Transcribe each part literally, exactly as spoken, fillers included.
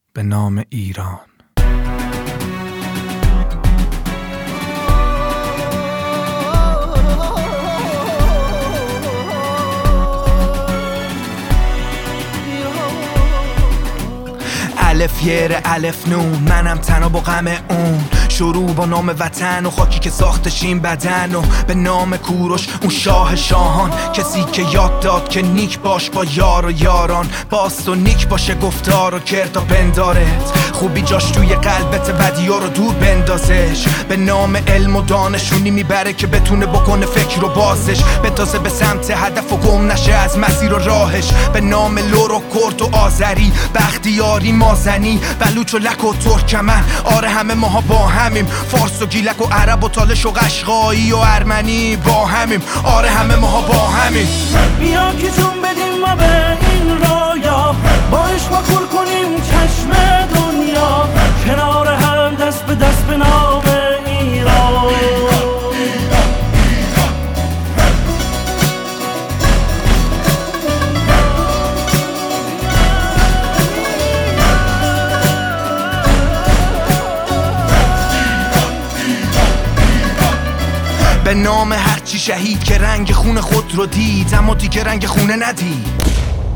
به نام ایران. الف یر الف نون، منم تنها با غم اون. شروع با نام وطن و خاکی که ساختش این بدن، و به نام کوروش اون شاه شاهان، کسی که یاد داد که نیک باش با یار و یاران، باست و نیک باشه گفتار و کردا پندارت، خوبی جاش توی قلبت بدیا رو دور بندازش. به نام علم و دانشونی میبره که بتونه بکنه فکر و بازش، بتازه به سمت هدف و گم نشه از مسیر و راهش. به نام لور و کرد و آذری، بختیاری مازنی، بلوچ و لک و ترکمن، آره همه ماها با همیم. فارس و گیلک و عرب و تالش و قشقایی و ارمنی با همیم، آره همه ماها با همیم. بیا که جون بدیم ما به این رایا، با عشق ما کور کنیم چشم دنیا، کنار هم دست به دست به نام ایران. به نام هرچی شهید که رنگ خون خود رو دید اما دیگه رنگ خونه ندید.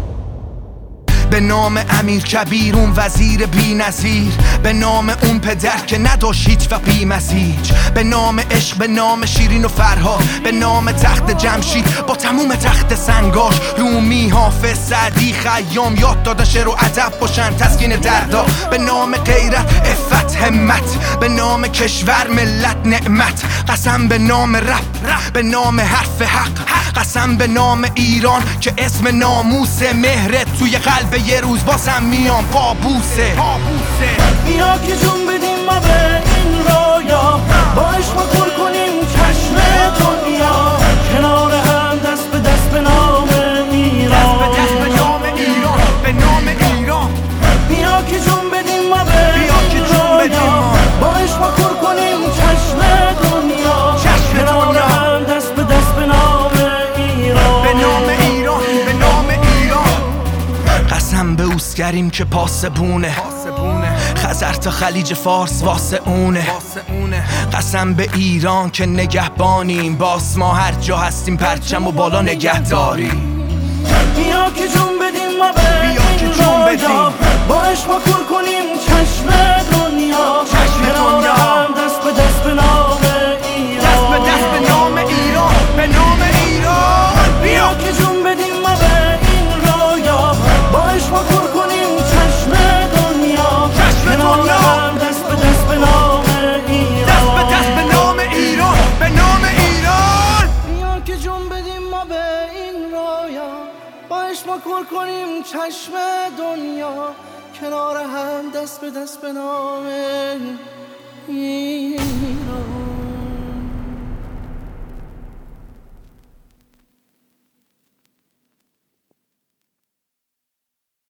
به نام امیر کبیر اون وزیر بی نظیر، به نام اون پدر که نداشت هیچ و بی مسیج. به نام عشق، به نام شیرین و فرهاد، به نام تخت جمشید با تموم تخت سنگاش. رومی، حافظ، سعدی، خیام یاد دادن شعر و ادب باشن تسکین دردا. به نام غیرت، عفت، همت، به نام کشور، ملت، نعمت. قسم به نام رب، به نام حرف حق، قسم به نام ایران که اسم ناموس مهرت توی قلب یه روز باسم میام قابوسه. بیا که جون بدیم ما به این رایا، با عشق ما کور کنیم چشم دنیا، کنار هم دست به دست به نام ایران. دست به دست به نام ایران، به نام ایران. بیا که جون بدیم ما به این رایا، با عشق ما کور کنیم چشم دنیا، چشم کنار دنیا. هم دست به دست به نام ایران. به نام ایران، به نام ایران. قسم به اوسگریم که پاسبونه، خزر تا خلیج فارس واسه اونه. قسم به ایران که نگهبانیم، باس ما هر جا هستیم پرچم و بالا نگه داریم. بیا که جون بدیم ما به این رایا، با عشق ما کور کنیم چشم دنیا، کنار هم دست به دست به نام ایران. دست به دست به نام ایران، به نام ایران. بیا که جون بدیم ما به این رایا، با عشق ما کور کنیم چشم دنیا، کنار هم دست به دست به نام ایران. دست به دست به نام ایران، به نام ایران. بیا که جون بدیم ما به این رایا، با عشق ما کور کنیم چشم دنیا، کنار هم دست به دست به نام ایران.